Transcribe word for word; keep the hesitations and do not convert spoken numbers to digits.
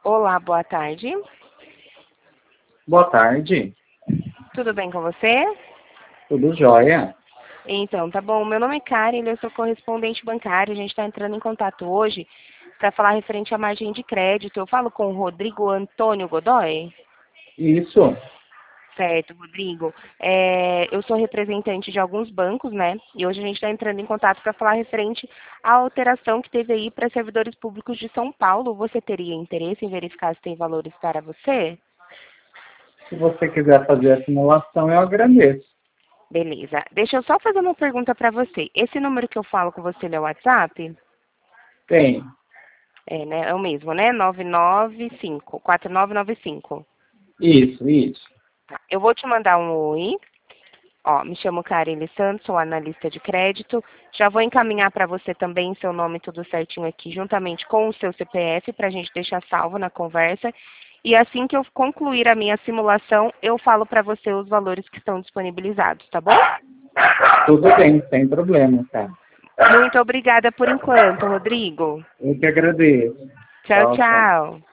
Olá, boa tarde. Boa tarde. Tudo bem com você? Tudo jóia? Então, tá bom. Meu nome é Karen, eu sou correspondente bancário. A gente está entrando em contato hoje para falar referente à margem de crédito. Eu falo com o Rodrigo Antônio Godoy? Isso. Certo, Rodrigo. É, eu sou representante de alguns bancos, né? E hoje a gente está entrando em contato para falar referente à alteração que teve aí para servidores públicos de São Paulo. Você teria interesse em verificar se tem valores para você? Se você quiser fazer a simulação, eu agradeço. Beleza. Deixa eu só fazer uma pergunta para você. Esse número que eu falo com você é o WhatsApp? Tem. É, né? É o mesmo, né? nove nove cinco, quatro nove nove cinco. Isso, isso. Tá. Eu vou te mandar um oi. Ó, me chamo Karine Santos, sou analista de crédito. Já vou encaminhar para você também seu nome tudo certinho aqui, juntamente com o seu C P F, para a gente deixar salvo na conversa. E assim que eu concluir a minha simulação, eu falo para você os valores que estão disponibilizados, tá bom? Tudo bem, sem problema, tá? Muito obrigada por enquanto, Rodrigo. Eu que agradeço. Tchau, Tchau, tchau. tchau.